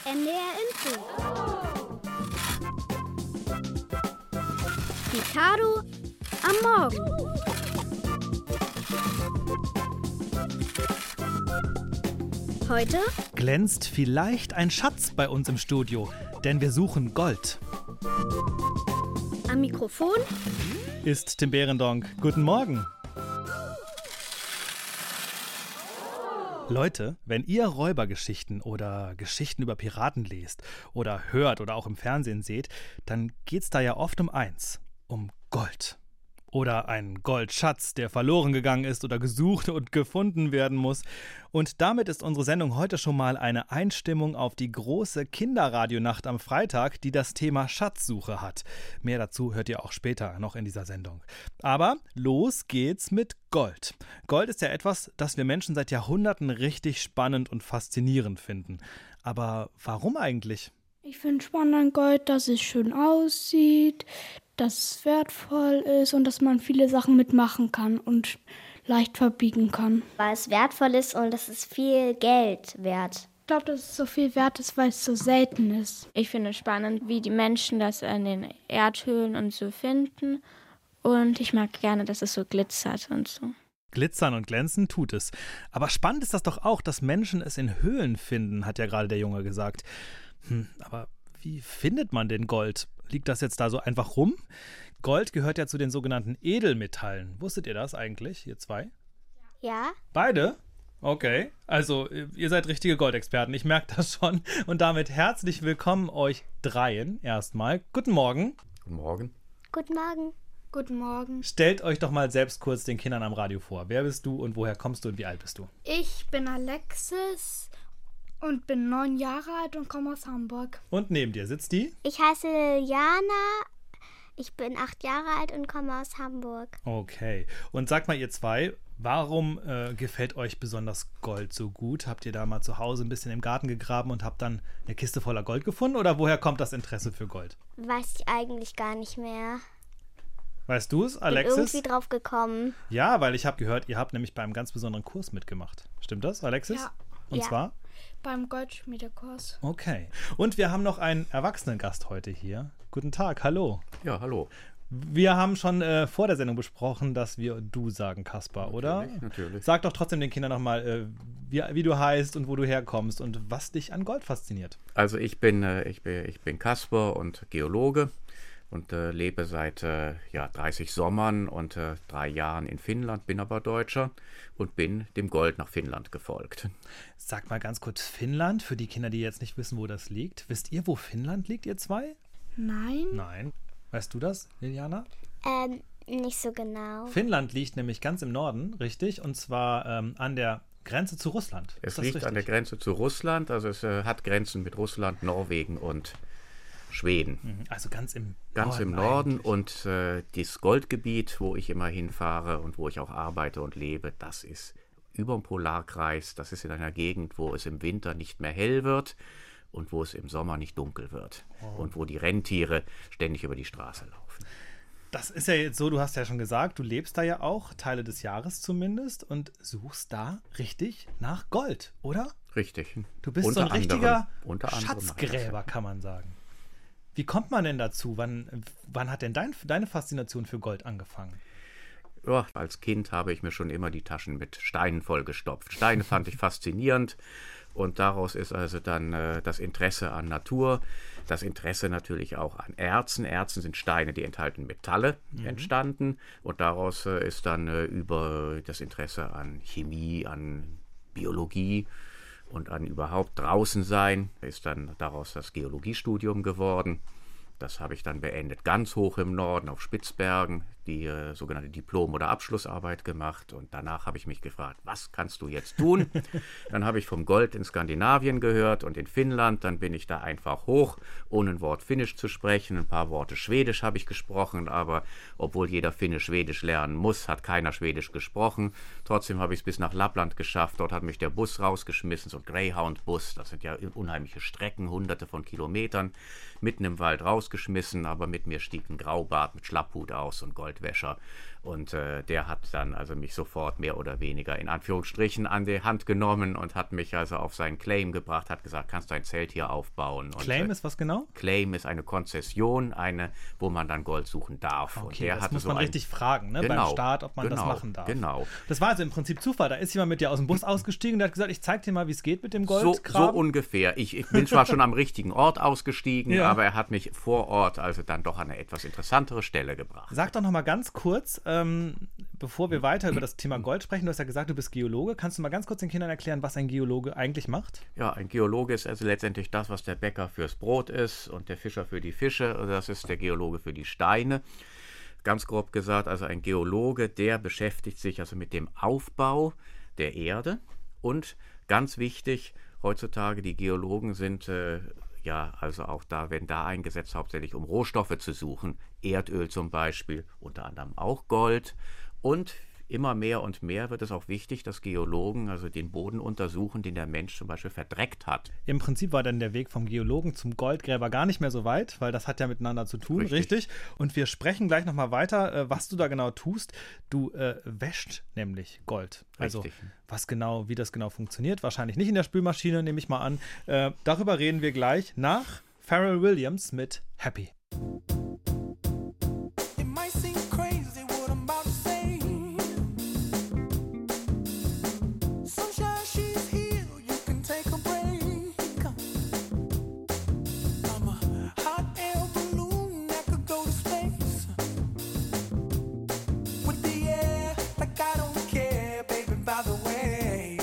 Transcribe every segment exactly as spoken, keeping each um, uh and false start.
M D R Info. Ricardo am Morgen. Heute glänzt vielleicht ein Schatz bei uns im Studio, denn wir suchen Gold. Am Mikrofon ist Tim Behrendonck. Guten Morgen. Leute, wenn ihr Räubergeschichten oder Geschichten über Piraten lest oder hört oder auch im Fernsehen seht, dann geht's da ja oft um eins, um Gold. Oder einen Goldschatz, der verloren gegangen ist oder gesucht und gefunden werden muss. Und damit ist unsere Sendung heute schon mal eine Einstimmung auf die große Kinderradionacht am Freitag, die das Thema Schatzsuche hat. Mehr dazu hört ihr auch später noch in dieser Sendung. Aber los geht's mit Gold. Gold ist ja etwas, das wir Menschen seit Jahrhunderten richtig spannend und faszinierend finden. Aber warum eigentlich? Ich finde spannend an Gold, dass es schön aussieht, dass es wertvoll ist und dass man viele Sachen mitmachen kann und leicht verbiegen kann. Weil es wertvoll ist und es ist viel Geld wert. Ich glaube, dass es so viel wert ist, weil es so selten ist. Ich finde es spannend, wie die Menschen das in den Erdhöhlen und so finden. Und ich mag gerne, dass es so glitzert und so. Glitzern und glänzen tut es. Aber spannend ist das doch auch, dass Menschen es in Höhlen finden, hat ja gerade der Junge gesagt. Hm, aber wie findet man denn Gold? Liegt das jetzt da so einfach rum? Gold gehört ja zu den sogenannten Edelmetallen. Wusstet ihr das eigentlich, ihr zwei? Ja. Beide? Okay. Also, ihr seid richtige Goldexperten, ich merke das schon. Und damit herzlich willkommen euch dreien erstmal. Guten Morgen. Guten Morgen. Guten Morgen. Guten Morgen. Stellt euch doch mal selbst kurz den Kindern am Radio vor. Wer bist du und woher kommst du und wie alt bist du? Ich bin Alexis und bin neun Jahre alt und komme aus Hamburg. Und neben dir sitzt die? Ich heiße Jana, ich bin acht Jahre alt und komme aus Hamburg. Okay. Und sagt mal ihr zwei, warum äh, gefällt euch besonders Gold so gut? Habt ihr da mal zu Hause ein bisschen im Garten gegraben und habt dann eine Kiste voller Gold gefunden? Oder woher kommt das Interesse für Gold? Weiß ich eigentlich gar nicht mehr. Weißt du es, Alexis? Bin irgendwie drauf gekommen. Ja, weil ich habe gehört, ihr habt nämlich bei einem ganz besonderen Kurs mitgemacht. Stimmt das, Alexis? Ja. Und ja. zwar? Beim Goldschmiedekurs. Okay. Und wir haben noch einen Erwachsenengast heute hier. Guten Tag, hallo. Ja, hallo. Wir haben schon äh, vor der Sendung besprochen, dass wir du sagen, Kaspar, oder? Natürlich, natürlich. Sag doch trotzdem den Kindern nochmal, äh, wie, wie du heißt und wo du herkommst und was dich an Gold fasziniert. Also ich bin, äh, ich bin, ich bin Kaspar und Geologe und äh, lebe seit äh, ja, dreißig Sommern und äh, drei Jahren in Finnland, bin aber Deutscher und bin dem Gold nach Finnland gefolgt. Sag mal ganz kurz, Finnland, für die Kinder, die jetzt nicht wissen, wo das liegt. Wisst ihr, wo Finnland liegt, ihr zwei? Nein. Nein. Weißt du das, Liliana? Ähm, nicht so genau. Finnland liegt nämlich ganz im Norden, richtig? Und zwar ähm, an der Grenze zu Russland. Es liegt richtig? An der Grenze zu Russland, also es äh, hat Grenzen mit Russland, Norwegen und Schweden. Also ganz im Ganz Norden. im Norden eigentlich. Und äh, das Goldgebiet, wo ich immer hinfahre und wo ich auch arbeite und lebe, das ist über dem Polarkreis. Das ist in einer Gegend, wo es im Winter nicht mehr hell wird und wo es im Sommer nicht dunkel wird. Oh. Und wo die Rentiere ständig über die Straße laufen. Das ist ja jetzt so, du hast ja schon gesagt, du lebst da ja auch, Teile des Jahres zumindest, und suchst da richtig nach Gold, oder? Richtig. Du bist unter so ein richtiger anderem, Schatzgräber, kann man sagen. Wie kommt man denn dazu? Wann, wann hat denn dein, deine Faszination für Gold angefangen? Ja, als Kind habe ich mir schon immer die Taschen mit Steinen vollgestopft. Steine fand ich faszinierend und daraus ist also dann äh, das Interesse an Natur, das Interesse natürlich auch an Erzen. Erzen sind Steine, die enthalten Metalle, mhm. entstanden und daraus äh, ist dann äh, über das Interesse an Chemie, an Biologie und an überhaupt draußen sein, ist dann daraus das Geologiestudium geworden. Das habe ich dann beendet, ganz hoch im Norden auf Spitzbergen, die äh, sogenannte Diplom- oder Abschlussarbeit gemacht. Und danach habe ich mich gefragt, was kannst du jetzt tun? Dann habe ich vom Gold in Skandinavien gehört und in Finnland. Dann bin ich da einfach hoch, ohne ein Wort Finnisch zu sprechen. Ein paar Worte Schwedisch habe ich gesprochen, aber obwohl jeder Finne Schwedisch lernen muss, hat keiner Schwedisch gesprochen. Trotzdem habe ich es bis nach Lappland geschafft. Dort hat mich der Bus rausgeschmissen, so ein Greyhound-Bus. Das sind ja unheimliche Strecken, hunderte von Kilometern, mitten im Wald rausgeschmissen. Aber mit mir stieg ein Graubart mit Schlapphut aus und Goldwäscher. Und äh, der hat dann also mich sofort mehr oder weniger in Anführungsstrichen an die Hand genommen und hat mich also auf seinen Claim gebracht, hat gesagt, kannst du ein Zelt hier aufbauen. Und, Claim äh, ist was genau? Claim ist eine Konzession, eine, wo man dann Gold suchen darf. Okay, und der das hatte muss so man ein, richtig fragen, ne? Genau, beim Start, ob man genau, das machen darf. Genau. Das war also im Prinzip Zufall. Da ist jemand mit dir aus dem Bus ausgestiegen und der hat gesagt, ich zeig dir mal, wie es geht mit dem So, Goldgraben. so ungefähr. Ich, ich bin zwar schon am richtigen Ort ausgestiegen, Ja. aber er hat mich vor Ort also dann doch an eine etwas interessantere Stelle gebracht. Sag doch noch mal ganz kurz, ähm, bevor wir weiter über das Thema Gold sprechen, du hast ja gesagt, du bist Geologe. Kannst du mal ganz kurz den Kindern erklären, was ein Geologe eigentlich macht? Ja, ein Geologe ist also letztendlich das, was der Bäcker fürs Brot ist und der Fischer für die Fische. Also das ist der Geologe für die Steine. Ganz grob gesagt, also ein Geologe, der beschäftigt sich also mit dem Aufbau der Erde. Und ganz wichtig, heutzutage die Geologen sind äh, ja also auch da, werden da eingesetzt, hauptsächlich um Rohstoffe zu suchen. Erdöl zum Beispiel, unter anderem auch Gold. Und immer mehr und mehr wird es auch wichtig, dass Geologen also den Boden untersuchen, den der Mensch zum Beispiel verdreckt hat. Im Prinzip war dann der Weg vom Geologen zum Goldgräber gar nicht mehr so weit, weil das hat ja miteinander zu tun, richtig? Richtig. Und wir sprechen gleich nochmal weiter, äh, was du da genau tust. Du äh, wäschst nämlich Gold. Also Richtig. was genau, wie das genau funktioniert, wahrscheinlich nicht in der Spülmaschine, nehme ich mal an. Äh, darüber reden wir gleich nach Pharrell Williams mit Happy. It might seem crazy what I'm about to say. Sunshine, she's here, you can take a break. I'm a hot air balloon that could go to space. With the air, like I don't care, baby, by the way.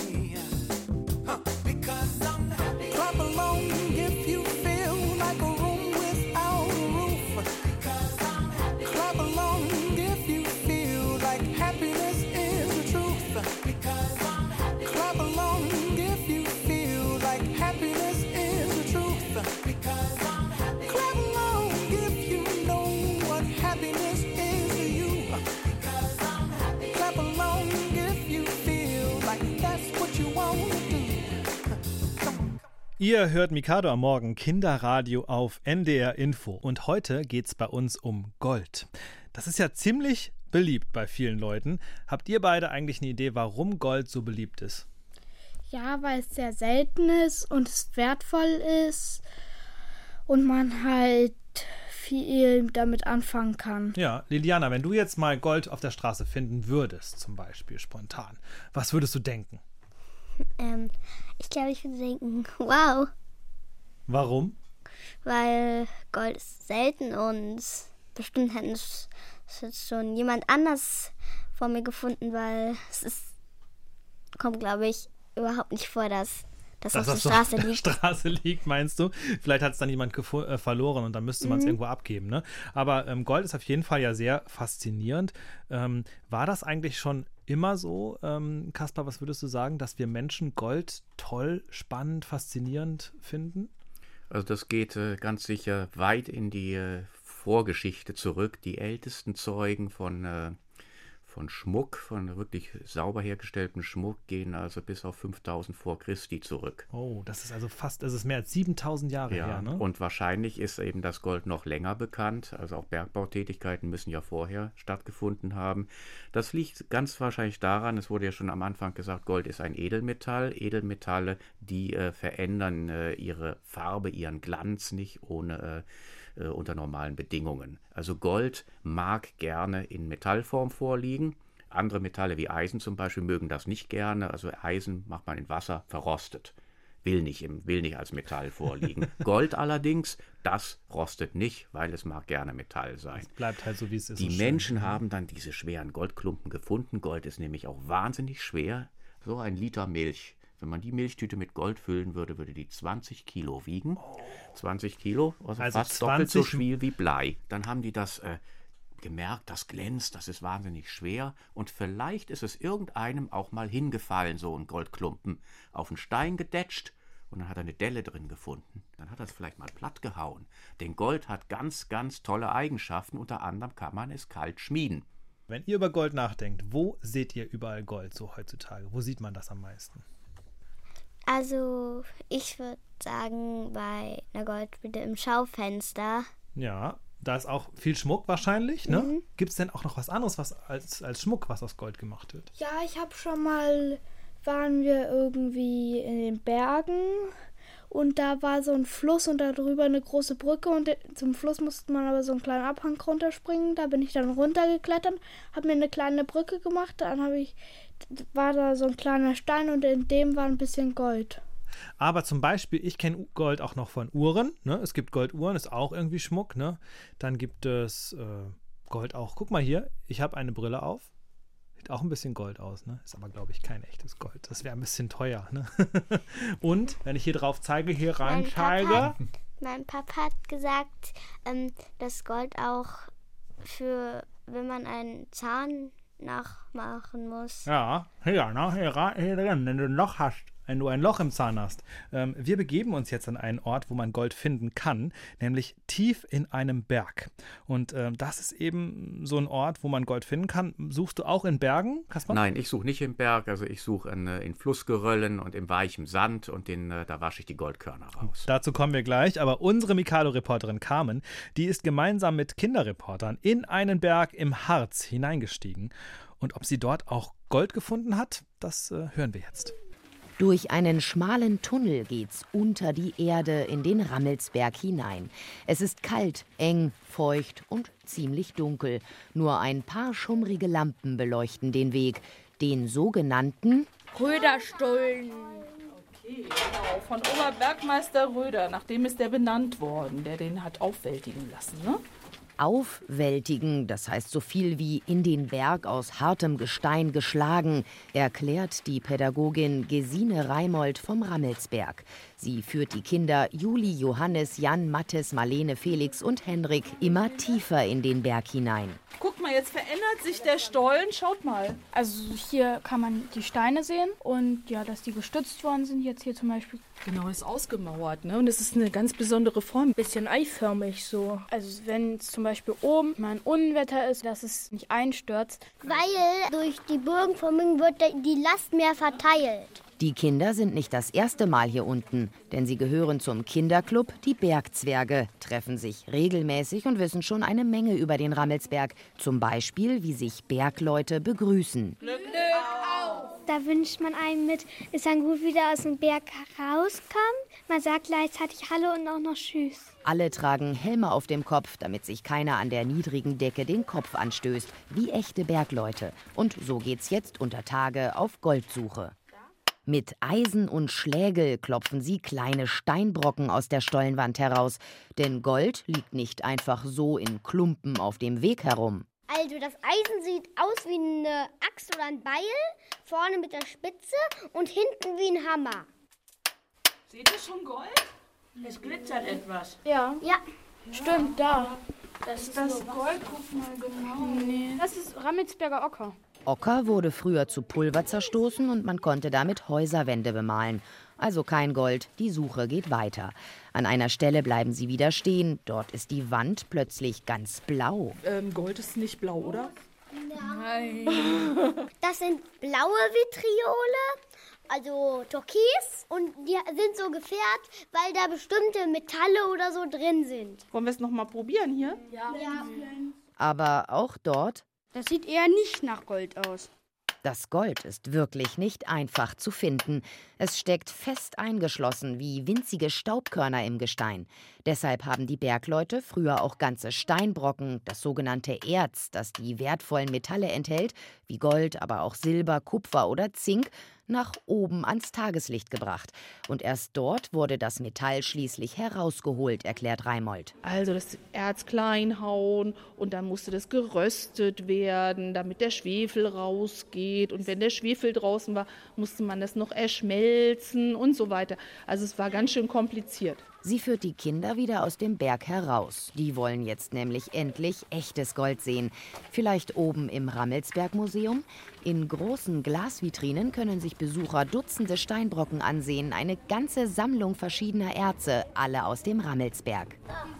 Huh, because I'm happy. Clap along if you feel like a room without a roof. Because I'm happy. Clap along if you feel like happiness is the truth. Because I'm happy. Clap along if you feel like happiness is the truth. Because I'm happy. Clap along if you know what happiness is to you. Because I'm happy. Clap along if you feel like that's what you want to do. Come on. Ihr hört Mikado am Morgen, Kinderradio auf N D R Info. Und heute geht es bei uns um Gold. Das ist ja ziemlich beliebt bei vielen Leuten. Habt ihr beide eigentlich eine Idee, warum Gold so beliebt ist? Ja, weil es sehr selten ist und es wertvoll ist und man halt viel damit anfangen kann. Ja, Liliana, wenn du jetzt mal Gold auf der Straße finden würdest, zum Beispiel spontan, was würdest du denken? Ähm, ich glaube, ich würde denken, wow, Warum? weil Gold ist selten und bestimmt hätte es es jetzt schon jemand anders vor mir gefunden, weil es ist, kommt, glaube ich, überhaupt nicht vor, dass das auf der so Straße auf der liegt. Straße liegt, meinst du? Vielleicht hat es dann jemand gefu- äh, verloren und dann müsste man es Mhm. irgendwo abgeben, ne? Aber ähm, Gold ist auf jeden Fall ja sehr faszinierend. Ähm, war das eigentlich schon immer so, ähm, Kaspar, was würdest du sagen, dass wir Menschen Gold toll, spannend, faszinierend finden? Also das geht äh, ganz sicher weit in die äh, Vorgeschichte zurück. Die ältesten Zeugen von, äh, von Schmuck, von wirklich sauber hergestelltem Schmuck, gehen also bis auf fünftausend vor Christi zurück. Oh, das ist also fast, das ist mehr als siebentausend Jahre Ja, her, ne? und wahrscheinlich ist eben das Gold noch länger bekannt. Also auch Bergbautätigkeiten müssen ja vorher stattgefunden haben. Das liegt ganz wahrscheinlich daran, es wurde ja schon am Anfang gesagt, Gold ist ein Edelmetall. Edelmetalle, die äh, verändern äh, ihre Farbe, ihren Glanz nicht ohne äh, äh, unter normalen Bedingungen. Also Gold mag gerne in Metallform vorliegen. Andere Metalle wie Eisen zum Beispiel mögen das nicht gerne. Also Eisen macht man in Wasser, verrostet. Will nicht, im, will nicht als Metall vorliegen. Gold allerdings, das rostet nicht, weil es mag gerne Metall sein. Bleibt halt so, wie es ist. Die so schön. Menschen haben dann diese schweren Goldklumpen gefunden. Gold ist nämlich auch wahnsinnig schwer. So ein Liter Milch. Wenn man die Milchtüte mit Gold füllen würde, würde die zwanzig Kilo wiegen. zwanzig Kilo, also, Also fast doppelt so zwanzig schwer wie Blei. Dann haben die das äh, gemerkt, das glänzt, das ist wahnsinnig schwer. Und vielleicht ist es irgendeinem auch mal hingefallen, so ein Goldklumpen, auf einen Stein gedetscht. Und dann hat er eine Delle drin gefunden. Dann hat er es vielleicht mal platt gehauen. Denn Gold hat ganz, ganz tolle Eigenschaften. Unter anderem kann man es kalt schmieden. Wenn ihr über Gold nachdenkt, wo seht ihr überall Gold so heutzutage? Wo sieht man das am meisten? Also, ich würde sagen, bei einer Goldmine im Schaufenster. Ja, Da ist auch viel Schmuck wahrscheinlich, ne? Mhm. Gibt es denn auch noch was anderes was als, als Schmuck, was aus Gold gemacht wird? Ja, ich habe schon mal, waren wir irgendwie in den Bergen und da war so ein Fluss und da drüber eine große Brücke und zum Fluss musste man aber so einen kleinen Abhang runterspringen. Da bin ich dann runtergeklettert, habe mir eine kleine Brücke gemacht, dann habe ich, war da so ein kleiner Stein und in dem war ein bisschen Gold. Aber zum Beispiel, ich kenne Gold auch noch von Uhren. Ne? Es gibt Golduhren, ist auch irgendwie Schmuck. Ne? Dann gibt es äh, Gold auch. Guck mal hier, ich habe eine Brille auf. Sieht auch ein bisschen Gold aus. Ne? Ist aber, glaube ich, kein echtes Gold. Das wäre ein bisschen teuer. Ne? Und, wenn ich hier drauf zeige, hier rein zeige. Mein Papa hat gesagt, ähm, dass Gold auch für, wenn man einen Zahn nachmachen muss. Ja, hier, ne? hier, ra- hier drin, wenn du ein Loch hast. Wenn du ein Loch im Zahn hast. Ähm, wir begeben uns jetzt an einen Ort, wo man Gold finden kann, nämlich tief in einem Berg. Und ähm, das ist eben so ein Ort, wo man Gold finden kann. Suchst du auch in Bergen, Kaspar? Nein, ich suche nicht im Berg, also ich suche in, äh, in Flussgeröllen und im weichem Sand und den, äh, da wasche ich die Goldkörner raus. Dazu kommen wir gleich, aber unsere Mikado-Reporterin Carmen, die ist gemeinsam mit Kinderreportern in einen Berg im Harz hineingestiegen. Und ob sie dort auch Gold gefunden hat, das äh, hören wir jetzt. Durch einen schmalen Tunnel geht's unter die Erde in den Rammelsberg hinein. Es ist kalt, eng, feucht und ziemlich dunkel. Nur ein paar schummrige Lampen beleuchten den Weg. Den sogenannten Röderstollen. Okay, genau. Von Oberbergmeister Röder. Nach dem ist der benannt worden, der den hat aufwältigen lassen, ne? Aufwältigen, das heißt so viel wie in den Berg aus hartem Gestein geschlagen, erklärt die Pädagogin Gesine Reimold vom Rammelsberg. Sie führt die Kinder Juli, Johannes, Jan, Mathis, Marlene, Felix und Henrik immer tiefer in den Berg hinein. Guck mal, jetzt verändert sich der Stollen. Schaut mal. Also hier kann man die Steine sehen und ja, dass die gestützt worden sind, jetzt hier zum Beispiel. Genau, ist ausgemauert, ne? Und es ist eine ganz besondere Form. Bisschen eiförmig so. Also wenn es zum Beispiel oben mal ein Unwetter ist, dass es nicht einstürzt. Weil durch die Burgenformung wird die Last mehr verteilt. Die Kinder sind nicht das erste Mal hier unten, denn sie gehören zum Kinderclub Die Bergzwerge, treffen sich regelmäßig und wissen schon eine Menge über den Rammelsberg. Zum Beispiel, wie sich Bergleute begrüßen. Glück auf! Da wünscht man einem mit, ist dann gut wieder aus dem Berg rauskommt. Man sagt gleichzeitig Hallo und auch noch Tschüss. Alle tragen Helme auf dem Kopf, damit sich keiner an der niedrigen Decke den Kopf anstößt, wie echte Bergleute. Und so geht's jetzt unter Tage auf Goldsuche. Mit Eisen und Schlägel klopfen sie kleine Steinbrocken aus der Stollenwand heraus. Denn Gold liegt nicht einfach so in Klumpen auf dem Weg herum. Also das Eisen sieht aus wie eine Axt oder ein Beil, vorne mit der Spitze und hinten wie ein Hammer. Seht ihr schon Gold? Es glitzert etwas. Ja, Ja, stimmt, da. Das ist das Gold, guck mal genau. Nee. Das ist Rammelsberger Ocker. Ocker wurde früher zu Pulver zerstoßen und man konnte damit Häuserwände bemalen. Also kein Gold, die Suche geht weiter. An einer Stelle bleiben sie wieder stehen. Dort ist die Wand plötzlich ganz blau. Ähm, Gold ist nicht blau, oder? Nein. das sind blaue Vitriole, also Türkis. Und die sind so gefärbt, weil da bestimmte Metalle oder so drin sind. Wollen wir es noch mal probieren hier? Ja. Aber auch dort, Das sieht eher nicht nach Gold aus. das Gold ist wirklich nicht einfach zu finden. Es steckt fest eingeschlossen wie winzige Staubkörner im Gestein. Deshalb haben die Bergleute früher auch ganze Steinbrocken, das sogenannte Erz, das die wertvollen Metalle enthält, wie Gold, aber auch Silber, Kupfer oder Zink, nach oben ans Tageslicht gebracht. Und erst dort wurde das Metall schließlich herausgeholt, erklärt Reimold. Also das Erz klein hauen und dann musste das geröstet werden, damit der Schwefel rausgeht. Und wenn der Schwefel draußen war, musste man das noch erschmelzen und so weiter. Also es war ganz schön kompliziert. Sie führt die Kinder wieder aus dem Berg heraus. Die wollen jetzt nämlich endlich echtes Gold sehen. Vielleicht oben im Rammelsberg-Museum? In großen Glasvitrinen können sich Besucher Dutzende Steinbrocken ansehen. Eine ganze Sammlung verschiedener Erze, alle aus dem Rammelsberg.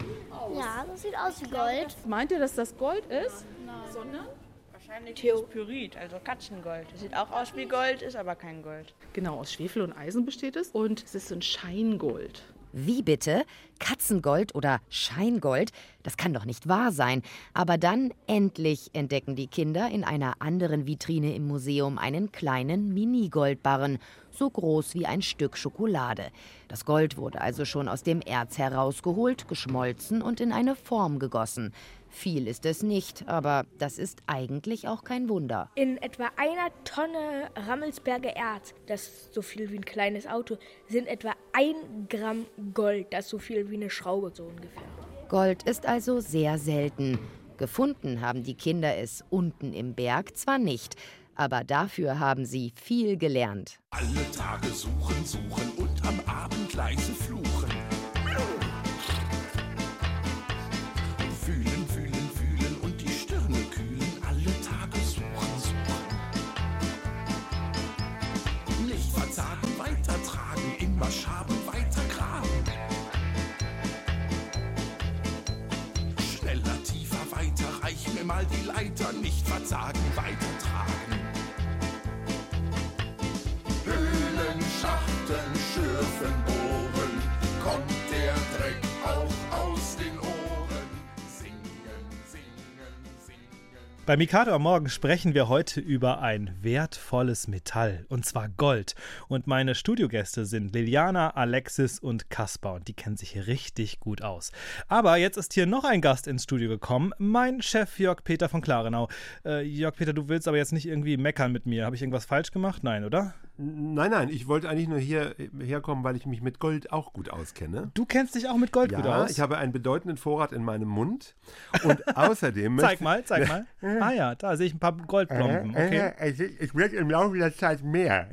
Ja, das sieht aus wie Gold. Meint ihr, dass das Gold ist? Sondern? Wahrscheinlich ist Pyrit, also Katzengold. Das sieht auch aus wie Gold, ist aber kein Gold. Genau, aus Schwefel und Eisen besteht es. Und es ist so ein Scheingold. Wie bitte? Katzengold oder Scheingold? Das kann doch nicht wahr sein. Aber dann endlich entdecken die Kinder in einer anderen Vitrine im Museum einen kleinen Mini-Goldbarren, so groß wie ein Stück Schokolade. Das Gold wurde also schon aus dem Erz herausgeholt, geschmolzen und in eine Form gegossen. Viel ist es nicht, aber das ist eigentlich auch kein Wunder. In etwa einer Tonne Rammelsberger Erz, das ist so viel wie ein kleines Auto, sind etwa ein Gramm Gold, das ist so viel wie eine Schraube so ungefähr. Gold ist also sehr selten. Gefunden haben die Kinder es unten im Berg zwar nicht, aber dafür haben sie viel gelernt. Alle Tage suchen, suchen und am Abend leise fluchen. Fühlen, fühlen, fühlen und die Stirne kühlen. Alle Tage suchen, suchen. Nicht verzagen, weitertragen, immer schaben, weiter graben. Schneller, tiefer, weiter, reich mir mal die Leiter. Nicht verzagen, weitertragen. Höhlen, Schachteln, Schürfen, Bohren, kommt der Dreck auch aus den Ohren. Singen, singen, singen. Bei Mikado am Morgen sprechen wir heute über ein wertvolles Metall, und zwar Gold. Und meine Studiogäste sind Liliana, Alexis und Kaspar, und die kennen sich hier richtig gut aus. Aber jetzt ist hier noch ein Gast ins Studio gekommen, mein Chef Jörg Peter von Klarenau. Äh, Jörg Peter, du willst aber jetzt nicht irgendwie meckern mit mir. Habe ich irgendwas falsch gemacht? Nein, oder? Nein, nein, ich wollte eigentlich nur hier herkommen, weil ich mich mit Gold auch gut auskenne. Du kennst dich auch mit Gold ja, gut aus? Ich habe einen bedeutenden Vorrat in meinem Mund. Und außerdem... zeig mal, zeig mal. Ah ja, da sehe ich ein paar Goldplomben. Okay. Es wird im Laufe der Zeit mehr.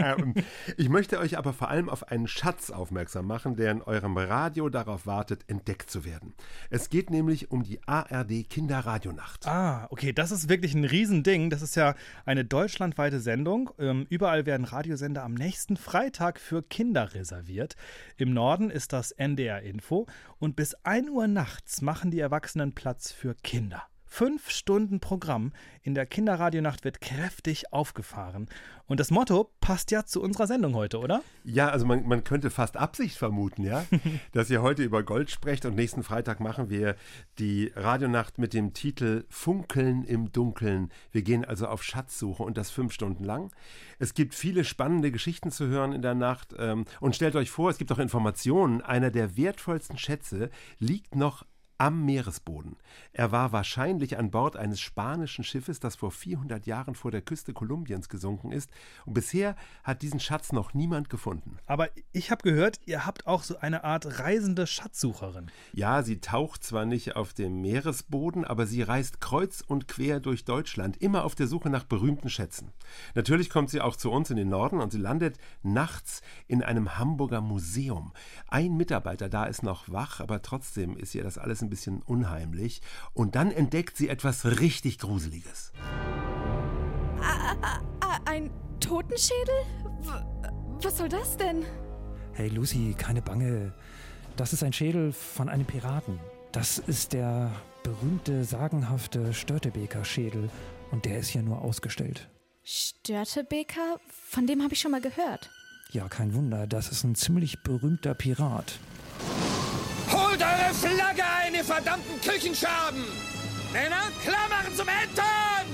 Ich möchte euch aber vor allem auf einen Schatz aufmerksam machen, der in eurem Radio darauf wartet, entdeckt zu werden. Es geht nämlich um die A R D Kinderradionacht. Ah, okay, das ist wirklich ein Riesending. Das ist ja eine deutschlandweite Sendung. Ähm, überall werden Radiosender am nächsten Freitag für Kinder reserviert. Im Norden ist das N D R Info und bis ein Uhr nachts machen die Erwachsenen Platz für Kinder. Fünf Stunden Programm in der Kinderradionacht wird kräftig aufgefahren. Und das Motto passt ja zu unserer Sendung heute, oder? Ja, also man, man könnte fast Absicht vermuten, ja, dass ihr heute über Gold sprecht. Und nächsten Freitag machen wir die Radionacht mit dem Titel Funkeln im Dunkeln. Wir gehen also auf Schatzsuche und das fünf Stunden lang. Es gibt viele spannende Geschichten zu hören in der Nacht. Ähm, und stellt euch vor, es gibt auch Informationen. Einer der wertvollsten Schätze liegt noch am Meeresboden. Er war wahrscheinlich an Bord eines spanischen Schiffes, das vor vierhundert Jahren vor der Küste Kolumbiens gesunken ist. Und bisher hat diesen Schatz noch niemand gefunden. Aber ich habe gehört, ihr habt auch so eine Art reisende Schatzsucherin. Ja, sie taucht zwar nicht auf dem Meeresboden, aber sie reist kreuz und quer durch Deutschland, immer auf der Suche nach berühmten Schätzen. Natürlich kommt sie auch zu uns in den Norden und sie landet nachts in einem Hamburger Museum. Ein Mitarbeiter da ist noch wach, aber trotzdem ist ihr das alles ein bisschen unheimlich. Und dann entdeckt sie etwas richtig Gruseliges. Ein Totenschädel? Was soll das denn? Hey Lucy, keine Bange. Das ist ein Schädel von einem Piraten. Das ist der berühmte, sagenhafte Störtebeker-Schädel. Und der ist hier nur ausgestellt. Störtebeker? Von dem habe ich schon mal gehört. Ja, kein Wunder. Das ist ein ziemlich berühmter Pirat. Holt eure Flagge ein, ihr verdammten Küchenscherben! Männer, klar machen zum Entern!